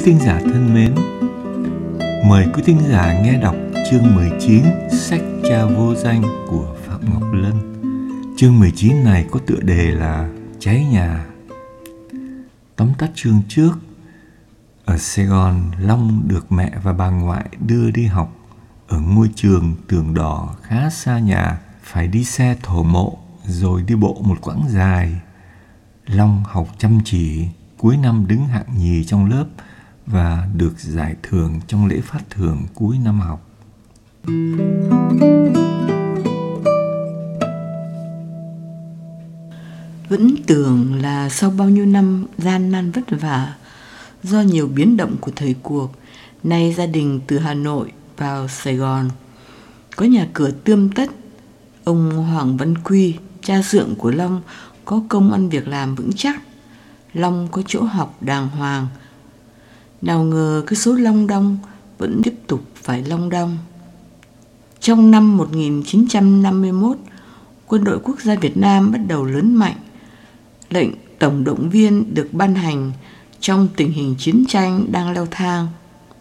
thính giả thân mến, mời quý thính giả nghe đọc chương 19 sách Cha Vô Danh của Phạm Ngọc Lân. Chương 19 này có tựa đề là Cháy nhà. Tóm tắt chương trước. Ở Sài Gòn, Long được mẹ và bà ngoại đưa đi học ở ngôi trường Tường Đỏ khá xa nhà, phải đi xe thổ mộ rồi đi bộ một quãng dài. Long học chăm chỉ, cuối năm đứng hạng nhì trong lớp và được giải thưởng trong lễ phát thưởng cuối năm học. Vẫn tưởng là sau bao nhiêu năm gian nan vất vả, do nhiều biến động của thời cuộc, nay gia đình từ Hà Nội vào Sài Gòn có nhà cửa tươm tất. Ông Hoàng Văn Quy, cha dượng của Long, có công ăn việc làm vững chắc. Long có chỗ học đàng hoàng. Nào ngờ cái số long đong vẫn tiếp tục phải long đong. Trong năm 1951, quân đội quốc gia Việt Nam bắt đầu lớn mạnh. Lệnh tổng động viên được ban hành trong tình hình chiến tranh đang leo thang.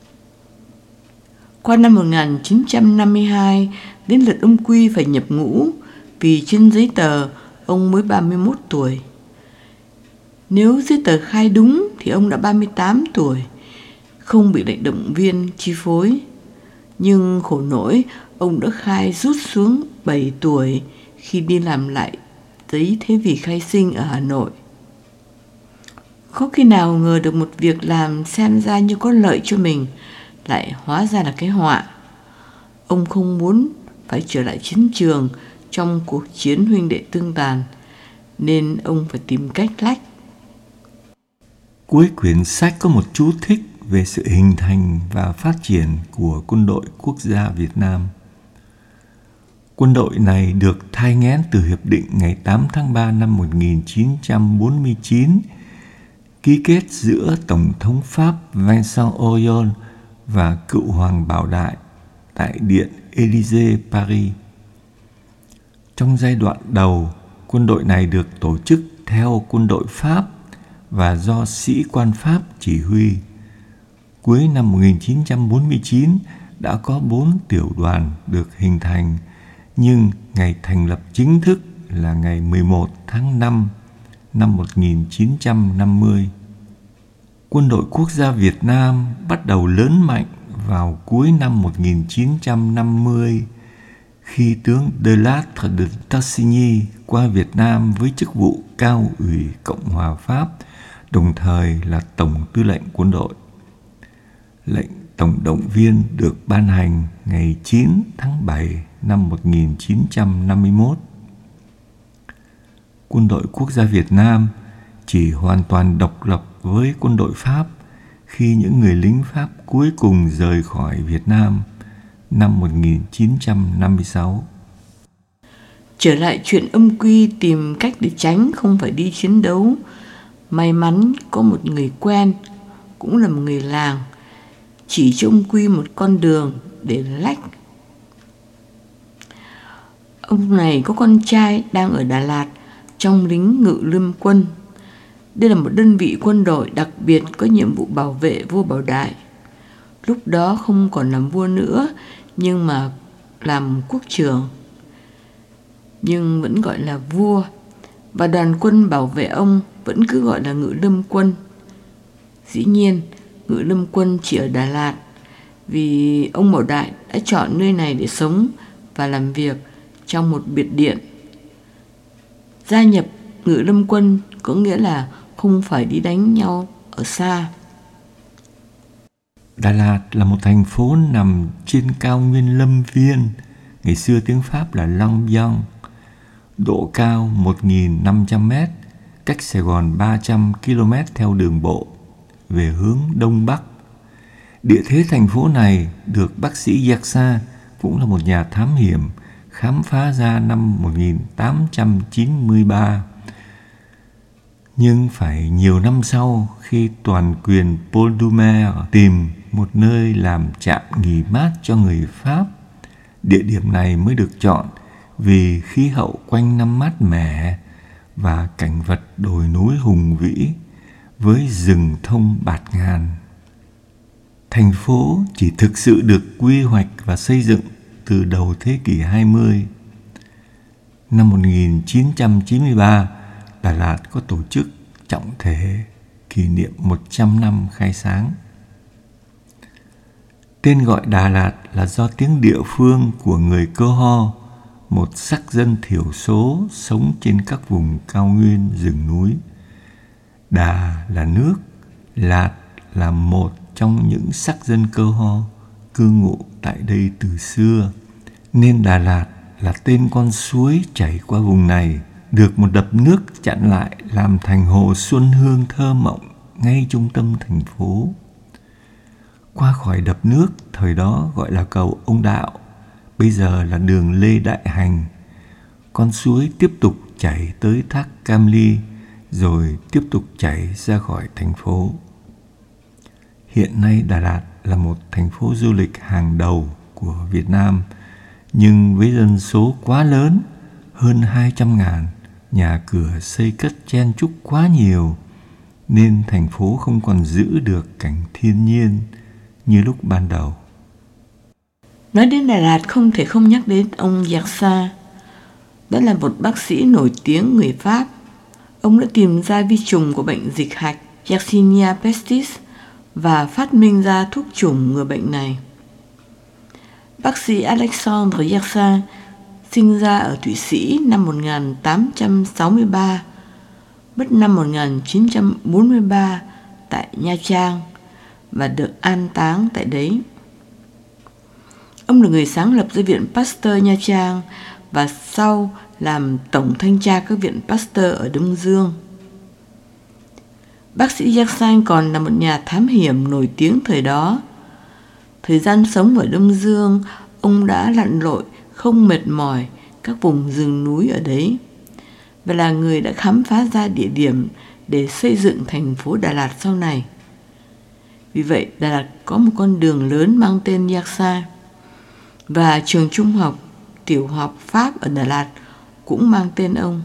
Qua năm 1952, đến lượt ông Quy phải nhập ngũ vì trên giấy tờ ông mới 31 tuổi. Nếu giấy tờ khai đúng thì ông đã 38 tuổi, không bị lệnh động viên chi phối. Nhưng khổ nỗi, ông đã khai rút xuống 7 tuổi khi đi làm lại giấy thế vì khai sinh ở Hà Nội. Có khi nào ngờ được một việc làm xem ra như có lợi cho mình lại hóa ra là cái họa. Ông không muốn phải trở lại chiến trường trong cuộc chiến huynh đệ tương tàn, nên ông phải tìm cách lách. Cuối quyển sách có một chú thích về sự hình thành và phát triển của quân đội quốc gia Việt Nam. Quân đội này được thai nghén từ hiệp định ngày 8 tháng 3 năm 1949, ký kết giữa Tổng thống Pháp Vincent Auriol và cựu Hoàng Bảo Đại tại Điện Élysée, Paris. Trong giai đoạn đầu, quân đội này được tổ chức theo quân đội Pháp và do sĩ quan Pháp chỉ huy. Cuối năm 1949 đã có 4 tiểu đoàn được hình thành, nhưng ngày thành lập chính thức là ngày 11 tháng 5 năm 1950. Quân đội quốc gia Việt Nam bắt đầu lớn mạnh vào cuối năm 1950 khi tướng De Lattre de Tassigny qua Việt Nam với chức vụ cao ủy Cộng hòa Pháp, đồng thời là Tổng tư lệnh quân đội. Lệnh tổng động viên được ban hành ngày 9 tháng 7 năm 1951. Quân đội quốc gia Việt Nam chỉ hoàn toàn độc lập với quân đội Pháp khi những người lính Pháp cuối cùng rời khỏi Việt Nam năm 1956. Trở lại chuyện ông Quy tìm cách để tránh không phải đi chiến đấu, may mắn có một người quen, cũng là một người làng, chỉ cho ông Quy một con đường để lách. Ông này có con trai đang ở Đà Lạt trong lính Ngự Lâm Quân. Đây là một đơn vị quân đội đặc biệt có nhiệm vụ bảo vệ vua Bảo Đại. Lúc đó không còn làm vua nữa, nhưng mà làm quốc trưởng, nhưng vẫn gọi là vua. Và đoàn quân bảo vệ ông vẫn cứ gọi là Ngự Lâm Quân. Dĩ nhiên, Ngự Lâm Quân chỉ ở Đà Lạt, vì ông Bảo Đại đã chọn nơi này để sống và làm việc trong một biệt điện. Gia nhập Ngự Lâm Quân có nghĩa là không phải đi đánh nhau ở xa. Đà Lạt là một thành phố nằm trên cao nguyên Lâm Viên, ngày xưa tiếng Pháp là Long Biang, độ cao 1.500 m, cách Sài Gòn 300 km theo đường bộ, về hướng Đông Bắc. Địa thế thành phố này được bác sĩ Yersa, cũng là một nhà thám hiểm, khám phá ra năm 1893. Nhưng phải nhiều năm sau khi toàn quyền Paul Doumer tìm một nơi làm trạm nghỉ mát cho người Pháp, địa điểm này mới được chọn vì khí hậu quanh năm mát mẻ và cảnh vật đồi núi hùng vĩ với rừng thông bạt ngàn. Thành phố chỉ thực sự được quy hoạch và xây dựng từ đầu thế kỷ 20. Năm 1993, Đà Lạt có tổ chức trọng thể kỷ niệm 100 năm khai sáng. Tên gọi Đà Lạt là do tiếng địa phương của người Cơ Ho, một sắc dân thiểu số sống trên các vùng cao nguyên rừng núi. Đà là nước, Lạt là một trong những sắc dân Cơ Ho cư ngụ tại đây từ xưa, nên Đà Lạt là tên con suối chảy qua vùng này, được một đập nước chặn lại làm thành hồ Xuân Hương thơ mộng ngay trung tâm thành phố. Qua khỏi đập nước thời đó gọi là cầu Ông Đạo, bây giờ là đường Lê Đại Hành. Con suối tiếp tục chảy tới thác Cam Ly, rồi tiếp tục chảy ra khỏi thành phố. Hiện nay Đà Lạt là một thành phố du lịch hàng đầu của Việt Nam, nhưng với dân số quá lớn, hơn 200.000, nhà cửa xây cất chen chúc quá nhiều, nên thành phố không còn giữ được cảnh thiên nhiên như lúc ban đầu. Nói đến Đà Lạt không thể không nhắc đến ông Yersin. Đó là một bác sĩ nổi tiếng người Pháp. Ông đã tìm ra vi trùng của bệnh dịch hạch Yersinia pestis và phát minh ra thuốc chủng ngừa bệnh này. Bác sĩ Alexandre Yersin sinh ra ở Thụy Sĩ năm 1863, mất năm 1943 tại Nha Trang và được an táng tại đấy. Ông là người sáng lập ra Viện Pasteur Nha Trang và sau làm tổng thanh tra các viện Pasteur ở Đông Dương. Bác sĩ Yersin còn là một nhà thám hiểm nổi tiếng thời đó. Thời gian sống ở Đông Dương, ông đã lặn lội không mệt mỏi các vùng rừng núi ở đấy và là người đã khám phá ra địa điểm để xây dựng thành phố Đà Lạt sau này. Vì vậy, Đà Lạt có một con đường lớn mang tên Yersin và trường trung học, tiểu học Pháp ở Đà Lạt cũng mang tên ông.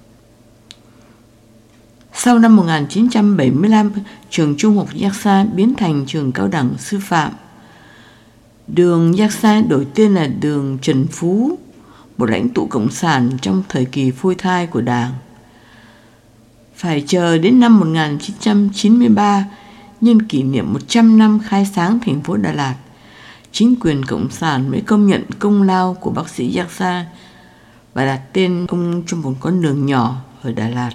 Sau năm 1975, trường trung học Yersin biến thành trường cao đẳng sư phạm. Đường Yersin đổi tên là đường Trần Phú, một lãnh tụ cộng sản trong thời kỳ phôi thai của Đảng. Phải chờ đến năm 1993, nhân kỷ niệm 100 năm khai sáng thành phố Đà Lạt, chính quyền cộng sản mới công nhận công lao của bác sĩ Yersin và đặt tên ông cho một con đường nhỏ ở Đà Lạt.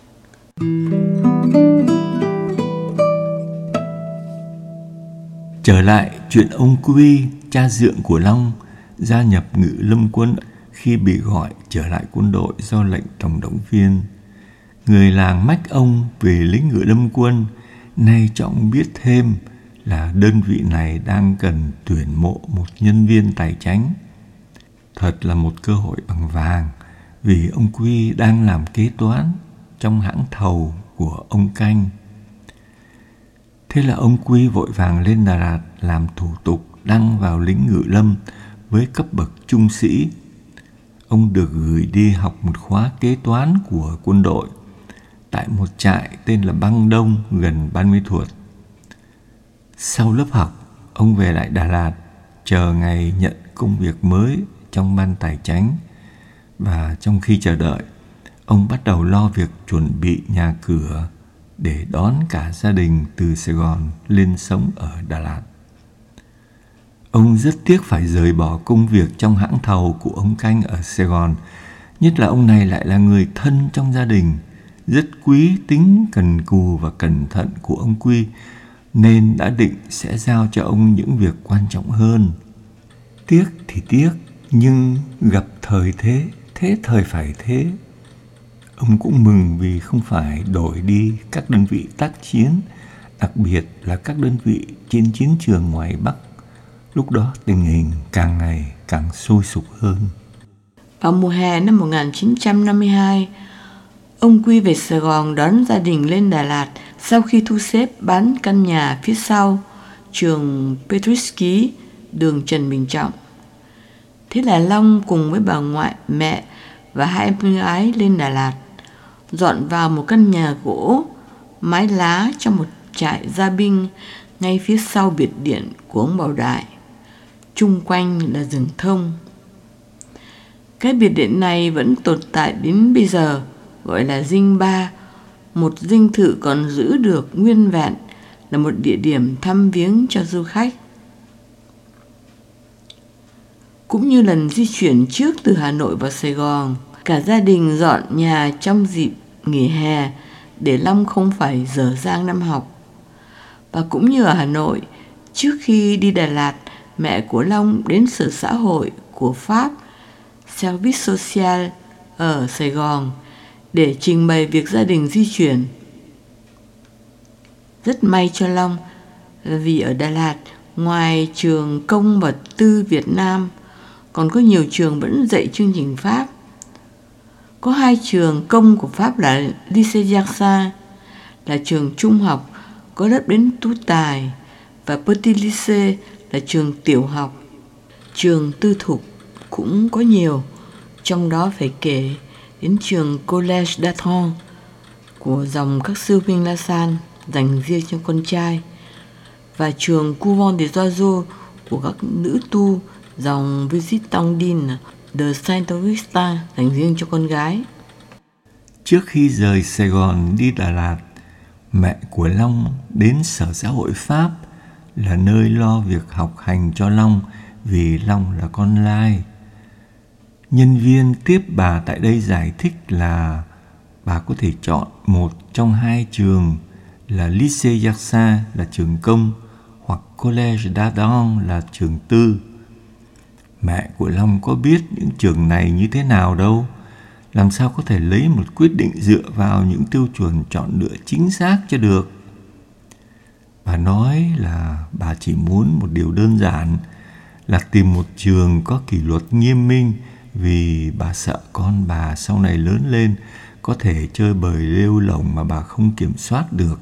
Trở lại chuyện ông Quy, cha dượng của Long, gia nhập Ngự Lâm Quân khi bị gọi trở lại quân đội do lệnh tổng động viên. Người làng mách ông về lính Ngự Lâm Quân, nay trọng biết thêm là đơn vị này đang cần tuyển mộ một nhân viên tài chánh. Thật là một cơ hội bằng vàng, vì ông Quy đang làm kế toán trong hãng thầu của ông Canh. Thế là ông Quy vội vàng lên Đà Lạt làm thủ tục đăng vào lính Ngự Lâm với cấp bậc trung sĩ. Ông được gửi đi học một khóa kế toán của quân đội tại một trại tên là Băng Đông gần Ban Mê Thuột. Sau lớp học, ông về lại Đà Lạt chờ ngày nhận công việc mới trong ban tài chánh, và trong khi chờ đợi, ông bắt đầu lo việc chuẩn bị nhà cửa để đón cả gia đình từ Sài Gòn lên sống ở Đà Lạt. Ông rất tiếc phải rời bỏ công việc trong hãng thầu của ông Canh ở Sài Gòn, nhất là ông này lại là người thân trong gia đình, rất quý tính cần cù và cẩn thận của ông Quy, nên đã định sẽ giao cho ông những việc quan trọng hơn. Tiếc thì tiếc, nhưng gặp thời thế, thế thời phải thế. Ông cũng mừng vì không phải đổi đi các đơn vị tác chiến, đặc biệt là các đơn vị trên chiến trường ngoài Bắc. Lúc đó tình hình càng ngày càng sôi sục hơn. Vào mùa hè năm 1952, ông Quy về Sài Gòn đón gia đình lên Đà Lạt sau khi thu xếp bán căn nhà phía sau trường Petritsky, đường Trần Bình Trọng. Thế là Long cùng với bà ngoại, mẹ và hai em gái lên Đà Lạt, dọn vào một căn nhà gỗ, mái lá trong một trại gia binh ngay phía sau biệt điện của ông Bảo Đại. Chung quanh là rừng thông. Cái biệt điện này vẫn tồn tại đến bây giờ, gọi là dinh ba, một dinh thự còn giữ được nguyên vẹn, là một địa điểm thăm viếng cho du khách. Cũng như lần di chuyển trước từ Hà Nội vào Sài Gòn, cả gia đình dọn nhà trong dịp nghỉ hè để Long không phải dở dang năm học. Và cũng như ở Hà Nội, trước khi đi Đà Lạt, mẹ của Long đến Sở Xã hội của Pháp, Service Social ở Sài Gòn, để trình bày việc gia đình di chuyển. Rất may cho Long vì ở Đà Lạt, ngoài trường công và tư Việt Nam, còn có nhiều trường vẫn dạy chương trình Pháp. Có 2 trường công của Pháp là Lycée Yersin, là trường trung học có lớp đến tú tài, và Petit Lycée là trường tiểu học. Trường tư thục cũng có nhiều, trong đó phải kể đến trường Collège d'Atron của dòng các sư huynh La Salle dành riêng cho con trai, và trường Couvent des Oiseaux của các nữ tu dòng Visitandines de Saint-Augustin dành riêng cho con gái. Trước khi rời Sài Gòn đi Đà Lạt, mẹ của Long đến Sở Xã hội Pháp, là nơi lo việc học hành cho Long vì Long là con lai. Nhân viên tiếp bà tại đây giải thích là bà có thể chọn một trong 2 trường là Lycée Yersin là trường công hoặc Collège d'Adam là trường tư. Mẹ của Long có biết những trường này như thế nào đâu, làm sao có thể lấy một quyết định dựa vào những tiêu chuẩn chọn lựa chính xác cho được. Bà nói là bà chỉ muốn một điều đơn giản là tìm một trường có kỷ luật nghiêm minh, vì bà sợ con bà sau này lớn lên có thể chơi bời lêu lổng mà bà không kiểm soát được.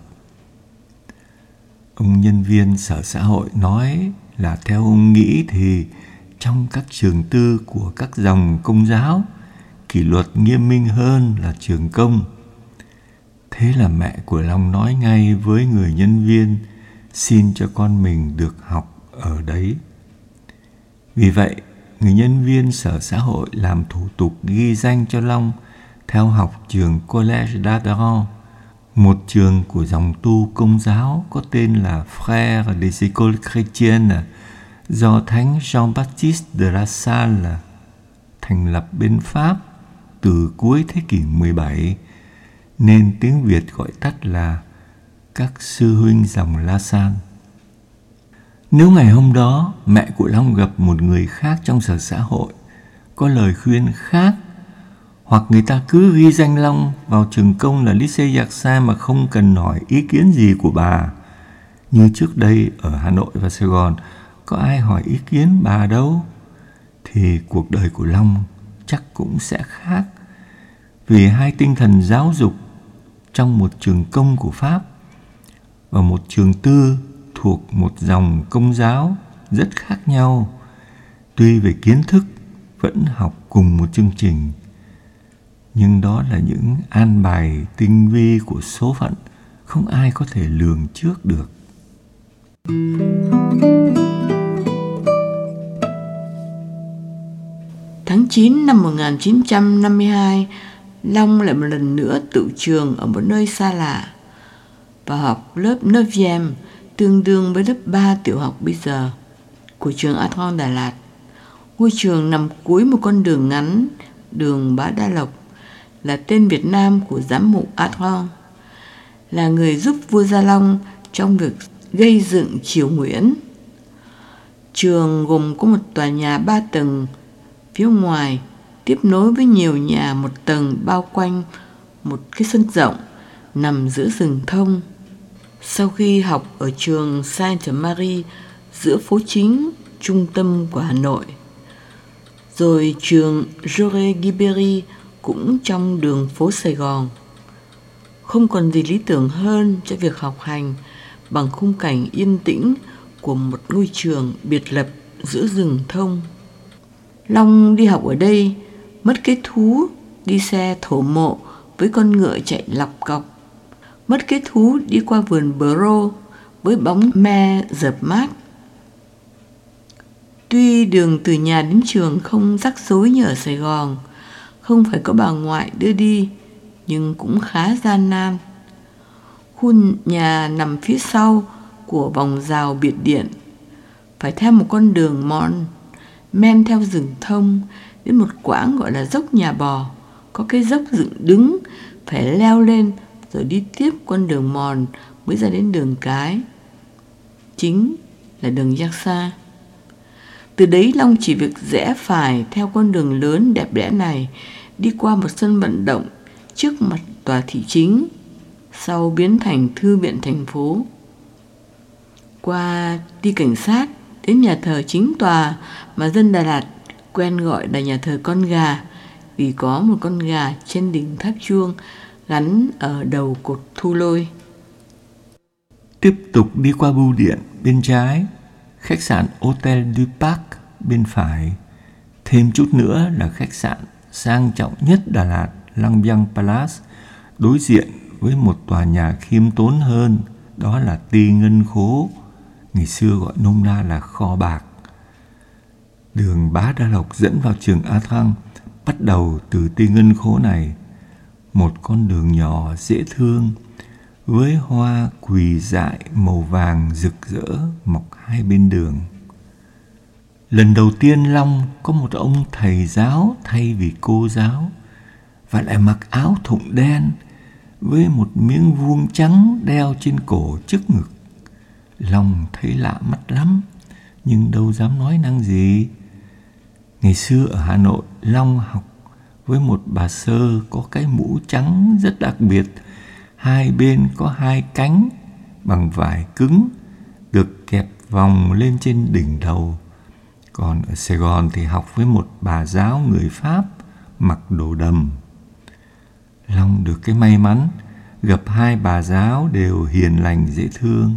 Ông nhân viên Sở Xã hội nói là theo ông nghĩ thì trong các trường tư của các dòng công giáo, kỷ luật nghiêm minh hơn là trường công. Thế là mẹ của Long nói ngay với người nhân viên xin cho con mình được học ở đấy. Vì vậy, người nhân viên Sở Xã hội làm thủ tục ghi danh cho Long theo học trường Collège d'Adam, một trường của dòng tu công giáo có tên là Frères des Écoles Chrétiennes do Thánh Jean-Baptiste de La Salle thành lập bên Pháp từ cuối thế kỷ 17, nên tiếng Việt gọi tắt là các sư huynh dòng La Salle. Nếu ngày hôm đó mẹ của Long gặp một người khác trong Sở Xã hội có lời khuyên khác, hoặc người ta cứ ghi danh Long vào trường công là Lycée Yersin mà không cần hỏi ý kiến gì của bà, như trước đây ở Hà Nội và Sài Gòn có ai hỏi ý kiến bà đâu, thì cuộc đời của Long chắc cũng sẽ khác. Vì 2 tinh thần giáo dục trong một trường công của Pháp và một trường tư thuộc một dòng công giáo rất khác nhau. Tuy về kiến thức vẫn học cùng một chương trình, nhưng đó là những an bài tinh vi của số phận, không ai có thể lường trước được. Tháng 9 năm 1952, Long lại một lần nữa tự trường ở một nơi xa lạ và học lớp 9, tương đương với lớp 3 tiểu học bây giờ, của trường Atron Đà Lạt. Ngôi trường nằm cuối một con đường ngắn, đường Bá Đa Lộc, là tên Việt Nam của giám mục Atron, là người giúp vua Gia Long trong việc gây dựng triều Nguyễn. Trường gồm có một tòa nhà 3 tầng phía ngoài, tiếp nối với nhiều nhà 1 tầng bao quanh một cái sân rộng nằm giữa rừng thông. Sau khi học ở trường Sainte-Marie giữa phố chính, trung tâm của Hà Nội, rồi trường Jaurès Guibéry cũng trong đường phố Sài Gòn, không còn gì lý tưởng hơn cho việc học hành bằng khung cảnh yên tĩnh của một ngôi trường biệt lập giữa rừng thông. Long đi học ở đây, mất cái thú đi xe thổ mộ với con ngựa chạy lọc cọc, mất cái thú đi qua vườn bờ rô với bóng me rợp mát. Tuy đường từ nhà đến trường không rắc rối như ở Sài Gòn, không phải có bà ngoại đưa đi, nhưng cũng khá gian nan. Khu nhà nằm phía sau của vòng rào biệt điện, phải theo một con đường mòn men theo rừng thông đến một quãng gọi là dốc Nhà Bò, có cái dốc dựng đứng, phải leo lên rồi đi tiếp con đường mòn mới ra đến đường cái, chính là đường Giác Xa. Từ đấy Long chỉ việc rẽ phải theo con đường lớn đẹp đẽ này, đi qua một sân vận động trước mặt tòa thị chính, sau biến thành thư viện thành phố, qua đi cảnh sát đến nhà thờ chính tòa mà dân Đà Lạt quen gọi là nhà thờ con gà, vì có một con gà trên đỉnh tháp chuông gắn ở đầu cột thu lôi. Tiếp tục đi qua bưu điện bên trái, khách sạn Hotel du Parc bên phải, thêm chút nữa là khách sạn sang trọng nhất Đà Lạt, Lang Biang Palace, đối diện với một tòa nhà khiêm tốn hơn, đó là Ti Ngân Khố, ngày xưa gọi nôm na là kho bạc. Đường Bá Đa Lộc dẫn vào trường A Thăng bắt đầu từ Ti Ngân Khố này, một con đường nhỏ dễ thương với hoa quỳ dại màu vàng rực rỡ mọc hai bên đường. Lần đầu tiên Long có một ông thầy giáo thay vì cô giáo, và lại mặc áo thụng đen với một miếng vuông trắng đeo trên cổ trước ngực. Long thấy lạ mắt lắm, nhưng đâu dám nói năng gì. Ngày xưa ở Hà Nội, Long học với một bà sơ có cái mũ trắng rất đặc biệt, hai bên có hai cánh bằng vải cứng, được kẹp vòng lên trên đỉnh đầu. Còn ở Sài Gòn thì học với một bà giáo người Pháp mặc đồ đầm. Long được cái may mắn gặp hai bà giáo đều hiền lành dễ thương.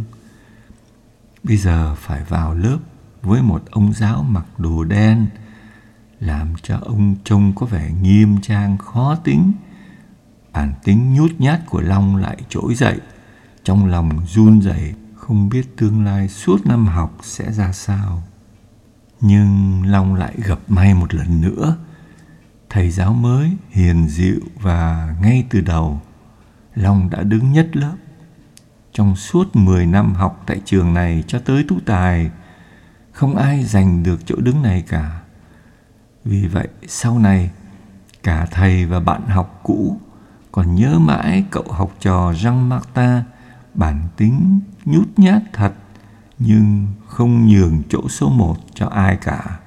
Bây giờ phải vào lớp với một ông giáo mặc đồ đen, làm cho ông trông có vẻ nghiêm trang khó tính. Bản tính nhút nhát của Long lại trỗi dậy, trong lòng run rẩy, không biết tương lai suốt năm học sẽ ra sao. Nhưng Long lại gặp may một lần nữa. Thầy giáo mới hiền dịu, và ngay từ đầu Long đã đứng nhất lớp. Trong suốt 10 năm học tại trường này cho tới tú tài, không ai giành được chỗ đứng này cả. Vì vậy sau này, cả thầy và bạn học cũ còn nhớ mãi cậu học trò Jean Martin, bản tính nhút nhát thật, nhưng không nhường chỗ số 1 cho ai cả.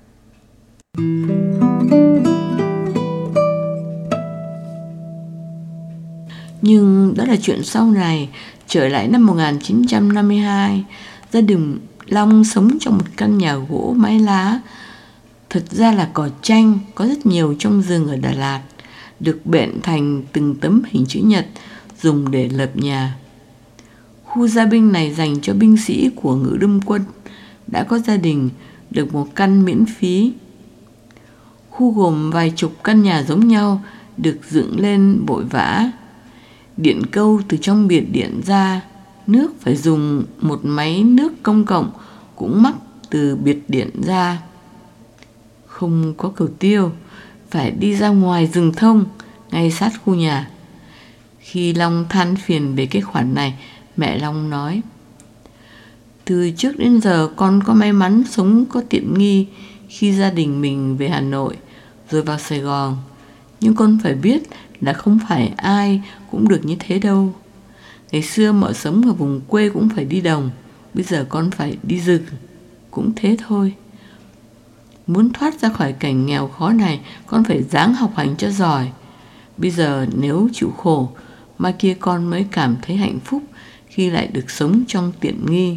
Nhưng đó là chuyện sau này. Trở lại năm 1952, gia đình Long sống trong một căn nhà gỗ mái lá. Thật ra là cỏ tranh, có rất nhiều trong rừng ở Đà Lạt, được bện thành từng tấm hình chữ nhật dùng để lợp nhà. Khu gia binh này dành cho binh sĩ của Ngự Lâm Quân đã có gia đình được một căn miễn phí. Khu gồm vài chục căn nhà giống nhau, được dựng lên vội vã. Điện câu từ trong biệt điện ra, nước phải dùng một máy nước công cộng cũng mắc từ biệt điện ra. Không có cầu tiêu, phải đi ra ngoài rừng thông, ngay sát khu nhà. Khi Long than phiền về cái khoản này, mẹ Long nói: từ trước đến giờ con có may mắn sống có tiện nghi khi gia đình mình về Hà Nội rồi vào Sài Gòn. Nhưng con phải biết là không phải ai cũng được như thế đâu. Ngày xưa mọi sống ở vùng quê cũng phải đi đồng, bây giờ con phải đi rừng, cũng thế thôi. Muốn thoát ra khỏi cảnh nghèo khó này, con phải ráng học hành cho giỏi. Bây giờ nếu chịu khổ, mai kia con mới cảm thấy hạnh phúc khi lại được sống trong tiện nghi.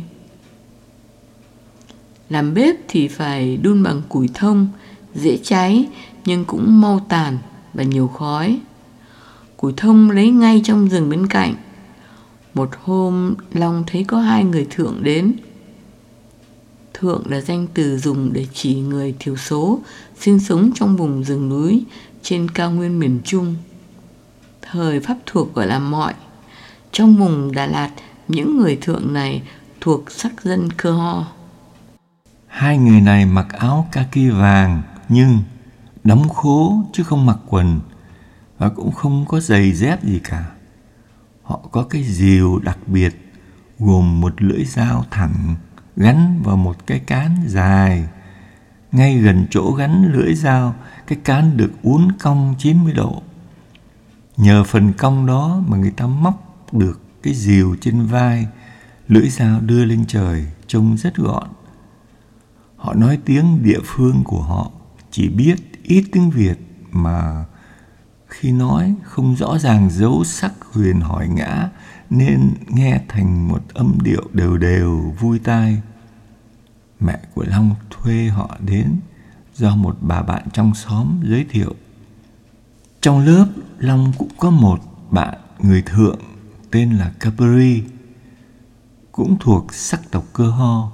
Làm bếp thì phải đun bằng củi thông, dễ cháy nhưng cũng mau tàn và nhiều khói. Củi thông lấy ngay trong rừng bên cạnh. Một hôm Long thấy có hai người thượng đến. Thượng là danh từ dùng để chỉ người thiểu số sinh sống trong vùng rừng núi trên cao nguyên miền Trung. Thời Pháp thuộc gọi là mọi. Trong vùng Đà Lạt, những người thượng này thuộc sắc dân Cơ Ho. Hai người này mặc áo kaki vàng nhưng đóng khố chứ không mặc quần, và cũng không có giày dép gì cả. Họ có cái rìu đặc biệt gồm một lưỡi dao thẳng gắn vào một cái cán dài. Ngay gần chỗ gắn lưỡi dao, cái cán được uốn cong 90 độ. Nhờ phần cong đó mà người ta móc được cái rìu trên vai, lưỡi dao đưa lên trời, trông rất gọn. Họ nói tiếng địa phương của họ, chỉ biết ít tiếng Việt mà khi nói không rõ ràng dấu sắc huyền hỏi ngã, nên nghe thành một âm điệu đều đều vui tai. Mẹ của Long thuê họ đến do một bà bạn trong xóm giới thiệu. Trong lớp, Long cũng có một bạn người thượng tên là Capri, cũng thuộc sắc tộc Cơ Ho.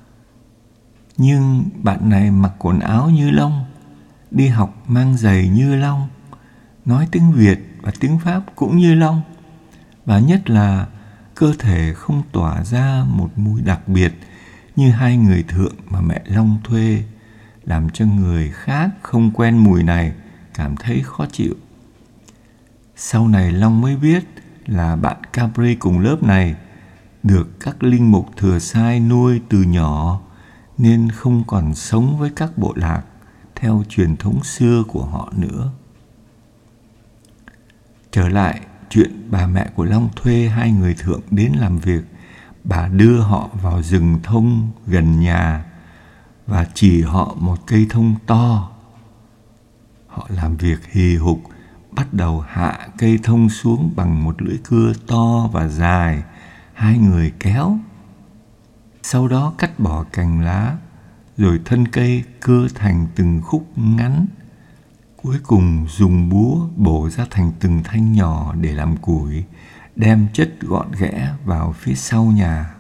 Nhưng bạn này mặc quần áo như Long, đi học mang giày như Long, nói tiếng Việt và tiếng Pháp cũng như Long, và nhất là cơ thể không tỏa ra một mùi đặc biệt như hai người thượng mà mẹ Long thuê, làm cho người khác không quen mùi này cảm thấy khó chịu. Sau này Long mới biết là bạn Capri cùng lớp này được các linh mục Thừa Sai nuôi từ nhỏ, nên không còn sống với các bộ lạc theo truyền thống xưa của họ nữa. Trở lại chuyện bà mẹ của Long thuê hai người thượng đến làm việc, bà đưa họ vào rừng thông gần nhà và chỉ họ một cây thông to. Họ làm việc hì hục, bắt đầu hạ cây thông xuống bằng một lưỡi cưa to và dài, hai người kéo. Sau đó cắt bỏ cành lá, rồi thân cây cưa thành từng khúc ngắn. Cuối cùng dùng búa bổ ra thành từng thanh nhỏ để làm củi, đem chất gọn ghẽ vào phía sau nhà.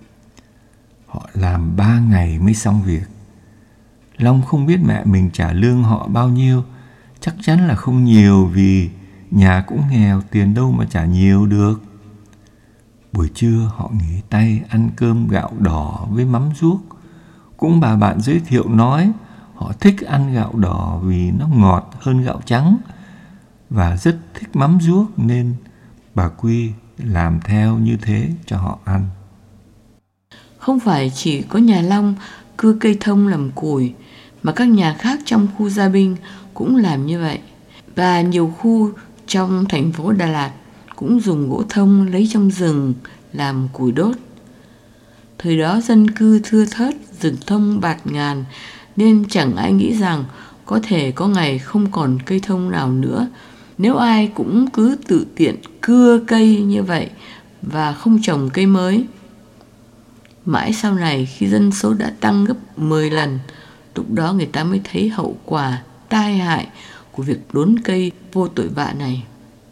Họ làm 3 ngày mới xong việc. Long không biết mẹ mình trả lương họ bao nhiêu, chắc chắn là không nhiều vì nhà cũng nghèo, tiền đâu mà trả nhiều được. Buổi trưa họ nghỉ tay ăn cơm gạo đỏ với mắm ruốc. Cũng bà bạn giới thiệu nói họ thích ăn gạo đỏ vì nó ngọt hơn gạo trắng và rất thích mắm ruốc, nên bà Quy làm theo như thế cho họ ăn. Không phải chỉ có nhà Long cưa cây thông làm củi, mà các nhà khác trong khu Gia Binh cũng làm như vậy. Và nhiều khu trong thành phố Đà Lạt cũng dùng gỗ thông lấy trong rừng làm củi đốt. Thời đó dân cư thưa thớt, rừng thông bạt ngàn, nên chẳng ai nghĩ rằng có thể có ngày không còn cây thông nào nữa nếu ai cũng cứ tự tiện cưa cây như vậy và không trồng cây mới. Mãi sau này khi dân số đã tăng gấp 10 lần, lúc đó người ta mới thấy hậu quả tai hại của việc đốn cây vô tội vạ này.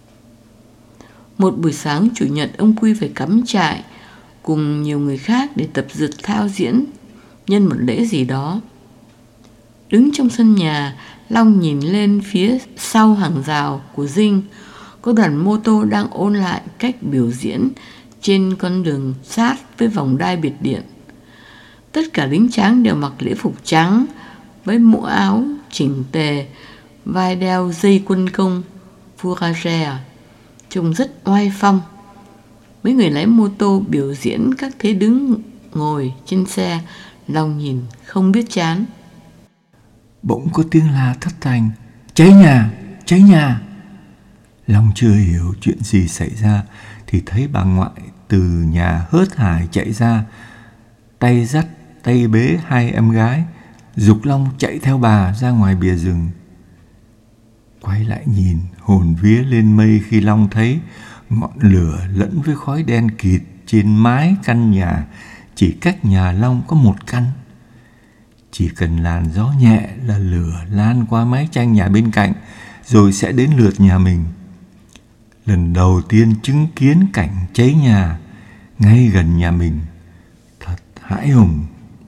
Một buổi sáng chủ nhật, ông Quy phải cắm trại cùng nhiều người khác để tập dượt thao diễn nhân một lễ gì đó. Đứng trong sân nhà, Long nhìn lên phía sau hàng rào của dinh, có đoàn mô tô đang ôn lại cách biểu diễn trên con đường sát với vòng đai biệt điện. Tất cả lính tráng đều mặc lễ phục trắng với mũ áo chỉnh tề, vai đeo dây quân công fourragère, trông rất oai phong. Mấy người lái mô tô biểu diễn các thế đứng ngồi trên xe, Long nhìn không biết chán. Bỗng có tiếng la thất thanh: cháy nhà, cháy nhà. Long chưa hiểu chuyện gì xảy ra thì thấy bà ngoại từ nhà hớt hải chạy ra, tay dắt tay bế hai em gái, giục Long chạy theo bà ra ngoài bìa rừng. Quay lại nhìn, hồn vía lên mây khi Long thấy ngọn lửa lẫn với khói đen kịt trên mái căn nhà chỉ cách nhà Long có một căn. Chỉ cần làn gió nhẹ là lửa lan qua mái tranh nhà bên cạnh, rồi sẽ đến lượt nhà mình. Lần đầu tiên chứng kiến cảnh cháy nhà ngay gần nhà mình, thật hãi hùng.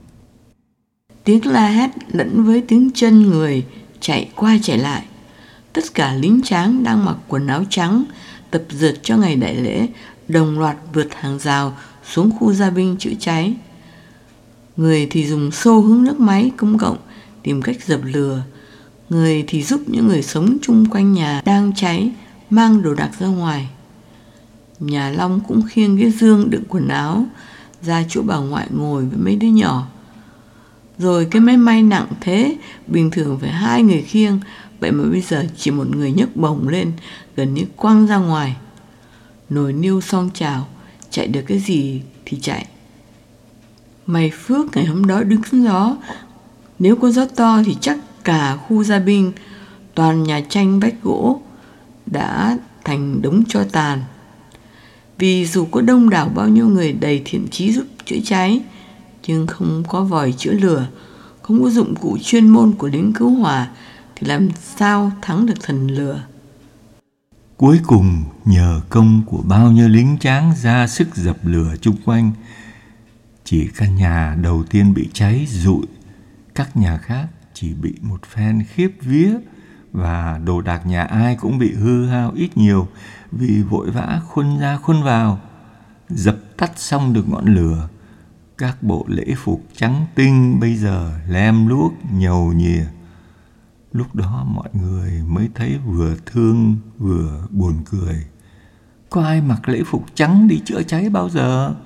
Tiếng la hét lẫn với tiếng chân người chạy qua chạy lại. Tất cả lính tráng đang mặc quần áo trắng tập dượt cho ngày đại lễ đồng loạt vượt hàng rào xuống khu gia binh chữa cháy. Người thì dùng xô hứng nước máy công cộng tìm cách dập lửa, người thì giúp những người sống chung quanh nhà đang cháy mang đồ đạc ra ngoài. Nhà Long cũng khiêng cái dương đựng quần áo ra chỗ bà ngoại ngồi với mấy đứa nhỏ. Rồi cái máy may nặng thế, bình thường phải 2 người khiêng, vậy mà bây giờ chỉ một người nhấc bổng lên, gần như quăng ra ngoài. Nồi niêu xoong chảo, chạy được cái gì thì chạy. May phước ngày hôm đó đứng gió, nếu có gió to thì chắc cả khu gia binh, toàn nhà tranh vách gỗ đã thành đống tro tàn. Vì dù có đông đảo bao nhiêu người đầy thiện chí giúp chữa cháy, nhưng không có vòi chữa lửa, không có dụng cụ chuyên môn của lính cứu hỏa, thì làm sao thắng được thần lửa. Cuối cùng, nhờ công của bao nhiêu lính tráng ra sức dập lửa chung quanh, chỉ căn nhà đầu tiên bị cháy rụi, các nhà khác chỉ bị một phen khiếp vía, và đồ đạc nhà ai cũng bị hư hao ít nhiều vì vội vã khuân ra khuân vào. Dập tắt xong được ngọn lửa, các bộ lễ phục trắng tinh bây giờ lem luốc nhầu nhìa. Lúc đó mọi người mới thấy vừa thương vừa buồn cười. Có ai mặc lễ phục trắng đi chữa cháy bao giờ?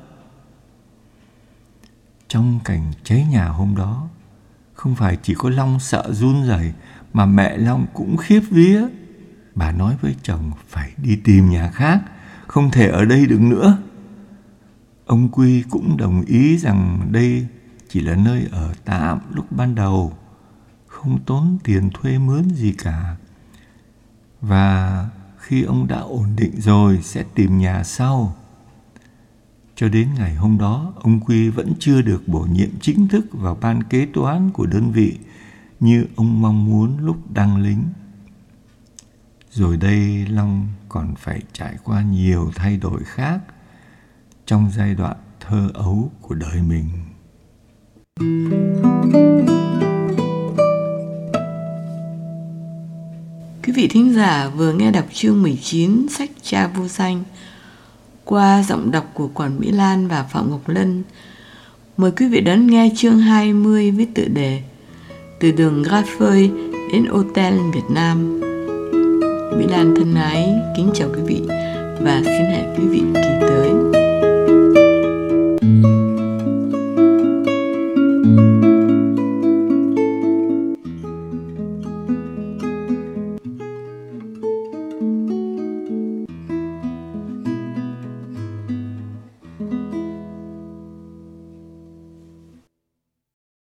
Trong cảnh cháy nhà hôm đó, không phải chỉ có Long sợ run rẩy mà mẹ Long cũng khiếp vía. Bà nói với chồng phải đi tìm nhà khác, không thể ở đây được nữa. Ông Quy cũng đồng ý rằng đây chỉ là nơi ở tạm lúc ban đầu, không tốn tiền thuê mướn gì cả. Và khi ông đã ổn định rồi sẽ tìm nhà sau. Cho đến ngày hôm đó, ông Quy vẫn chưa được bổ nhiệm chính thức vào ban kế toán của đơn vị như ông mong muốn lúc đăng lính. Rồi đây Long còn phải trải qua nhiều thay đổi khác trong giai đoạn thơ ấu của đời mình. Quý vị thính giả vừa nghe đọc chương 19 sách Cha Vô Danh qua giọng đọc của Quản Mỹ Lan và Phạm Ngọc Lân. Mời quý vị đón nghe chương 20 với tựa đề Từ đường Grafeuil đến Hotel Việt Nam. Mỹ Lan thân ái kính chào quý vị và xin hẹn quý vị kỳ tới.